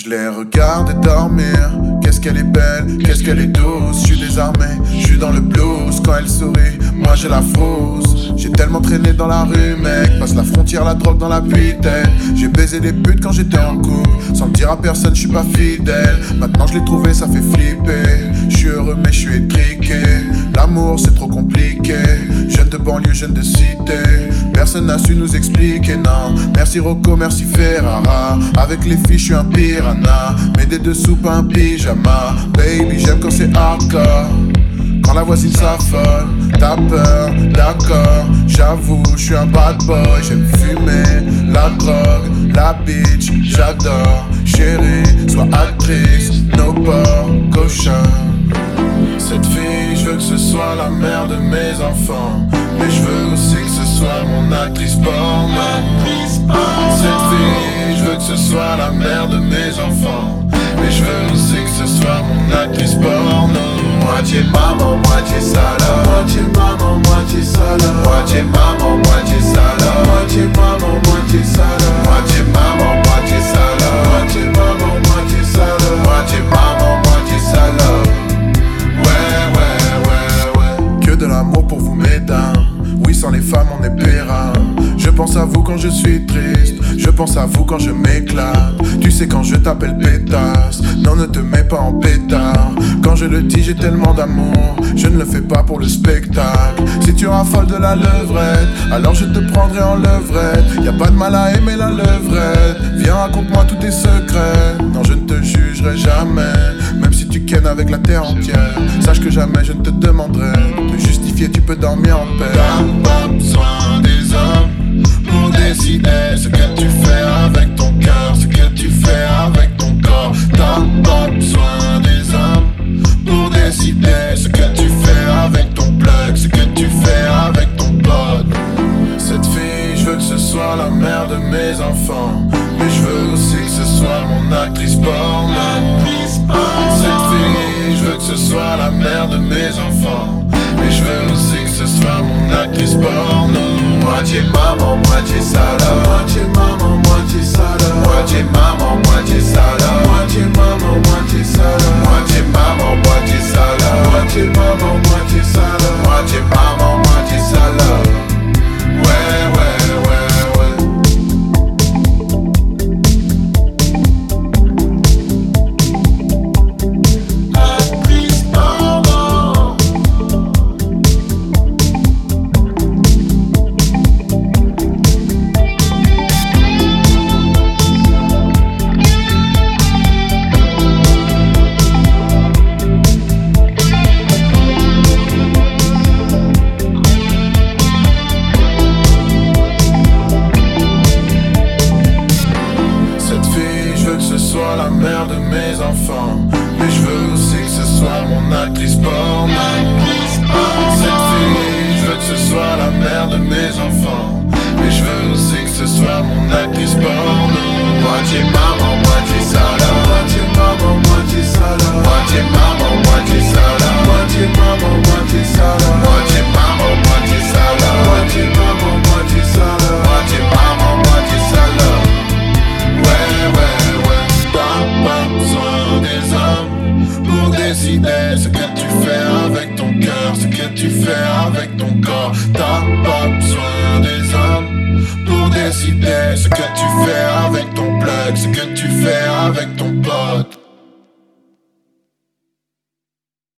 Je les regarde dormir, qu'est-ce qu'elle est belle, qu'est-ce qu'elle est douce. Je suis désarmé, je suis dans le blues. Quand elle sourit, moi j'ai la frousse. J'ai tellement traîné dans la rue, mec. Passe la frontière, la drogue dans la puitaine. J'ai baisé des putes quand j'étais en couple. Sans le dire à personne, je suis pas fidèle. Maintenant je l'ai trouvé, ça fait flipper. Je suis heureux mais je suis étriqué. L'amour c'est trop compliqué. Jeune de banlieue, jeune de cité. Personne n'a su nous expliquer, non. Merci Rocco, merci Ferrara. Avec les filles, je suis un piranha. Mais des dessous, pas un pyjama. Baby, j'aime quand c'est hardcore. Quand la voisine s'affole, t'as peur, d'accord. J'avoue, je suis un bad boy. J'aime fumer, la drogue, la bitch, j'adore. Chérie, sois actrice, no porc, cochon. Cette fille, je veux que ce soit la mère de mes enfants. Mais je veux aussi que ce soit mon actrice porno. Cette fille, je veux que ce soit la mère de mes enfants. Mais je veux aussi que ce soit mon actrice porno. Moitié maman, moitié salope. Moitié maman, moitié salope. Moitié maman, moitié salope. Moitié maman, moitié salope. Moitié maman, moitié salope. Moitié maman, moitié salope. Moitié maman, moitié salope. Que de l'amour pour vous mesdames. Oui, sans les femmes on est périn. Je pense à vous quand je suis triste. Je pense à vous quand je m'éclate. Tu sais quand je t'appelle pétasse. Non, ne te mets pas en pétard. Quand je le dis j'ai tellement d'amour. Je ne le fais pas pour le spectacle. Si tu raffoles de la levrette, alors je te prendrai en levrette. Y'a pas de mal à aimer la levrette. Viens raconte-moi tous tes secrets. Non, je ne te jugerai jamais. Même si tu kennes avec la terre entière. Sache que jamais je ne te demanderai de justifier, tu peux dormir en paix. T'as pas besoin des hommes pour décider ce que tu fais avec ton cœur, ce que tu fais avec ton corps. T'as pas besoin des hommes pour décider ce que tu fais avec ton plug, ce que tu fais avec ton pote. Cette fille, je veux que ce soit la mère de mes enfants. Mais je veux aussi que ce soit mon actrice porno. Cette fille, je veux que ce soit la mère de mes enfants. Mais je veux aussi que ce soit mon actrice porno. Moitié maman, moitié salope. Moitié maman, moitié salope. Moitié maman, moitié salope. Moitié maman, moitié salope. Moitié maman, moitié salope. Moitié maman, moitié salope. Moitié maman, moitié salope. Ouais, ouais. La mère de mes enfants, mais je veux aussi que ce soit mon actrice porno. Cette fille, je veux que ce soit la mère de mes enfants, mais je veux aussi que ce soit mon actrice porno. Moitié maman, moitié salope. Moitié maman, moitié salope. Moitié maman, moitié salope. Moitié maman, moitié salope. Moitié maman, moitié salope. Moitié maman, moitié salope. Moitié maman, moitié salope. Ouais. T'as pas besoin des hommes pour décider ce que tu fais avec ton cœur, ce que tu fais avec ton corps. T'as pas besoin des hommes pour décider ce que tu fais avec ton plug, ce que tu fais avec ton